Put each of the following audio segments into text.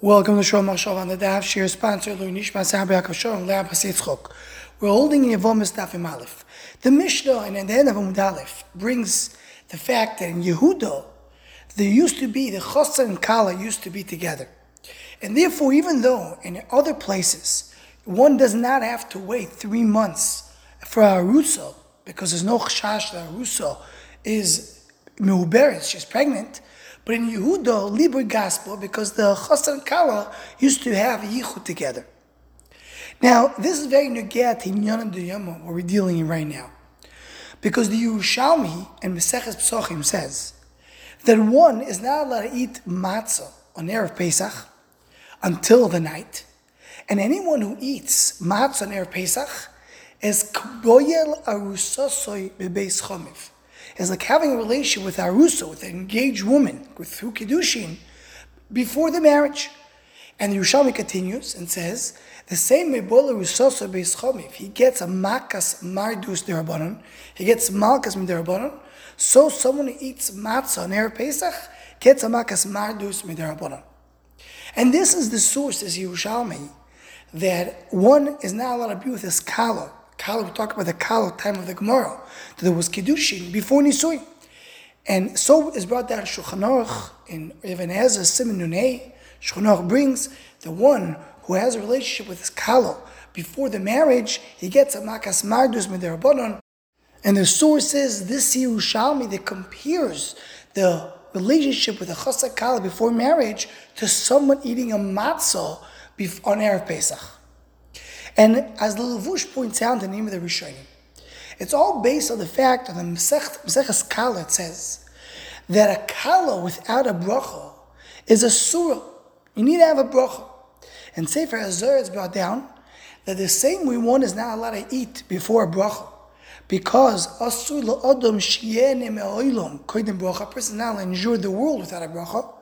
Welcome to Shom Machshav on the Daf. Shir sponsor Lui Nishma Sahabi Yaakov Shalom Le'ab Hasitzchok. We're holding in Yevomis Dafim Aleph. The Mishnah and at the end of Amud Aleph brings the fact that in Yehuda there used to be the Chassan and Kala used to be together, and therefore even though in other places one does not have to wait 3 months for a Arusa because there's no Chashash that Arusa is Meuberes, she's pregnant. But in Yehuda, Liber Gospel, because the Chassan and Kala used to have Yichud together. Now, this is very Nugat Hinyan Diyama, what we're dealing in right now. Because the Yerushalmi and Meseches Pesachim says that one is not allowed to eat matzah on Erev Pesach until the night. And anyone who eats matzah on Erev Pesach is K'boyel Arusasoi Bebeis Chomiv. It's like having a relationship with Arusa, with an engaged woman, through Kiddushin, before the marriage. And the Yerushalmi continues and says, the same Mebola Rusoso Beis Chomiv, he gets a Makas Mardus Derabanan, he gets Malkas Miderabanan, so someone who eats matzah on Erev Pesach gets a Makas Mardus Miderabanan. And this is the source, as Yerushalmi, that one is not allowed to be with his Kala. Kala, we talk about the Kala time of the Gemara, that there was Kiddushin before Nisui. And so is brought down Shulchan Aruch in Ibn Ezra Siman Nunei. Shulchan Aruch brings the one who has a relationship with his Kala before the marriage, he gets a Makas Mardus Miderabanan. And the source is this Yerushalmi that compares the relationship with a Chassan Kala before marriage to someone eating a matzah on Erev Pesach. And as the Levush points out in the name of the Rishonim, it's all based on the fact of the Maseches Kala. It says that a Kala without a bracha is a surah. You need to have a bracha. And Sefer Azor is brought down that the same way one is not allowed to eat before a bracha, because asur la'adam sheyene me'oilom koydem bracha, a person is not allowed to enjoy the world without a bracha.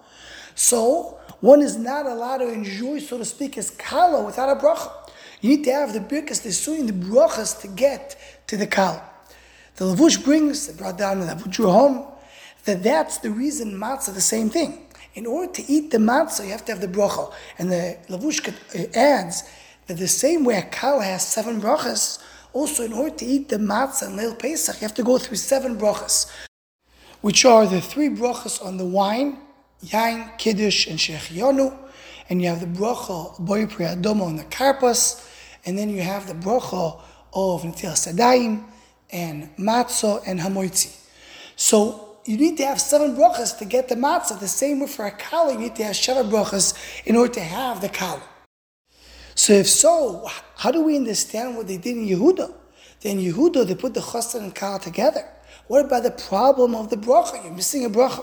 So one is not allowed to enjoy, so to speak, his Kala without a bracha. You need to have the birkas, the suyin, the brachas to get to the kal. The Levush brings, it brought down in the Avutra home, that's the reason matzah, the same thing. In order to eat the matzah, you have to have the bracha. And the Levush adds that the same way a kal has 7 brachas, also in order to eat the matzah and Leil Pesach, you have to go through 7 brachas, which are the 3 brachas on the wine, yain, kiddush, and shechianu. And you have the bracha boy pri adoma on the karpas, and then you have the bracha of netil sadayim and matzah and hamoitzi. So you need to have 7 brachas to get the matzah. The same way for a kala, you need to have 7 brachas in order to have the kala. So if so, how do we understand what they did in Yehuda? Then in Yehuda they put the chassan and kala together. What about the problem of the bracha? You're missing a bracha.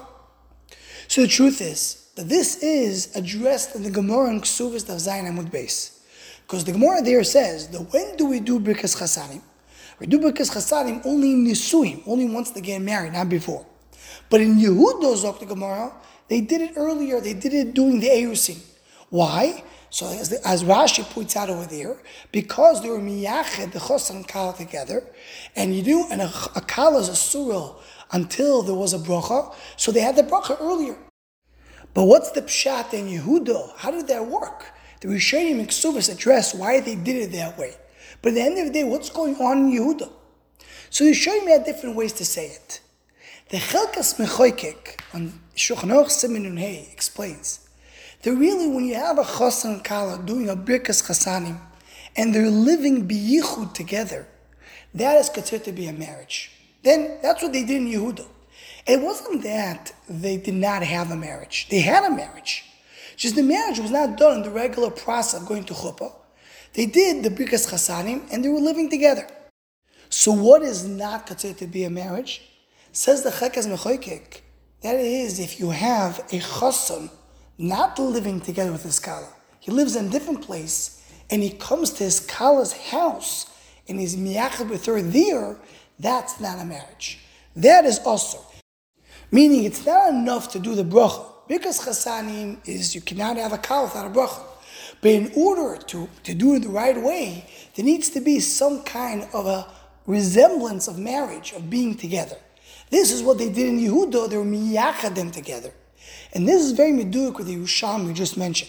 So the truth is that this is addressed in the Gemara in Ksuvas Daf Zayin Amud Beis. Because the Gemara there says that when do we do Birkas Chasanim? We do Birkas Chasanim only in Nisuim, only once they get married, not before. But in Yehuda, Zok the Gemara, they did it earlier, they did it during the Erusin. Why? So as Rashi points out over there, because they were miyached, the Chossan and Kala together, and a Kala is a surah until there was a bracha, so they had the bracha earlier. But what's the pshat in Yehuda? How did that work? The Rishonim and Ksuvas address why they did it that way. But at the end of the day, what's going on in Yehuda? So the Rishonim had different ways to say it. The Chelkas Mechoykek on Shulchan Aruch Siman Nunei explains that really when you have a Chassan and Kala doing a Birkas Chasanim and they're living biyichud together, that is considered to be a marriage. Then that's what they did in Yehuda. It wasn't that they did not have a marriage. They had a marriage. Just the marriage was not done in the regular process of going to chuppah. They did the Birkas Chasanim and they were living together. So what is not considered to be a marriage? Says the Chelkas Mechoykek, that is if you have a chassan not living together with his kala. He lives in a different place and he comes to his kala's house and he's miyachad with her there, that's not a marriage. That is also. Meaning it's not enough to do the bracha. Because chasanim is you cannot have a kala without a bracha. But in order to do it the right way, there needs to be some kind of a resemblance of marriage, of being together. This is what they did in Yehuda. They were miyachad them together. And this is very meduk with the Yerushalmi we just mentioned.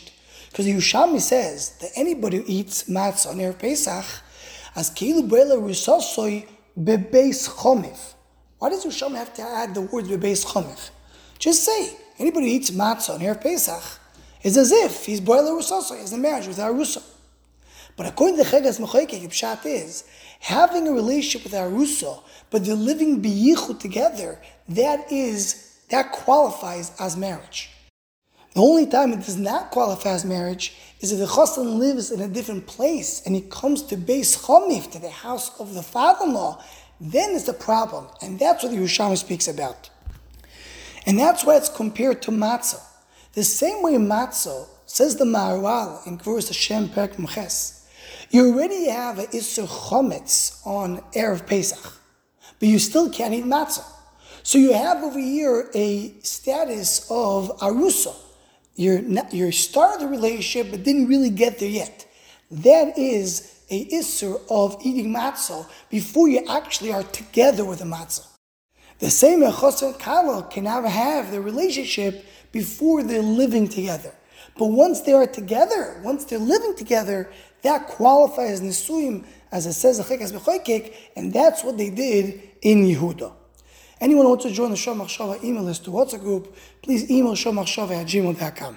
Because the Yerushalmi says that anybody who eats matzah on Erev Pesach, as keilu brela rusasoi bebeis chomiv. Why does Yerushalmi have to add the word bebeis chomiv? Just say, anybody who eats matzah on Erev Pesach is as if he's brela rusasoi, is in marriage with Arusa. But according to Chegas Mechoykek, the pshat is, having a relationship with Arusa, but they're living biyichud together, that qualifies as marriage. The only time it does not qualify as marriage is if the chassan lives in a different place and he comes to Beis Chomiv, to the house of the father-in-law, then it's a problem. And that's what the Yerushalmi speaks about. And that's why it's compared to matzah. The same way matzah, says the Maharal in Kvuras Hashem Perek Mches, you already have an Isser Chometz on Erev Pesach, but you still can't eat matzah. So you have over here a status of Arusa. You're started the relationship but didn't really get there yet. That is a Isser of eating matzah before you actually are together with the matzah. The same Chos and Kala can never have the relationship before they're living together. But once they are together, once they're living together, that qualifies Nisuyim, as it says in Chekas B'choykek, and that's what they did in Yehuda. Anyone who wants to join the Shor Machshava email list to WhatsApp group, please email shormachshava@gmail.com.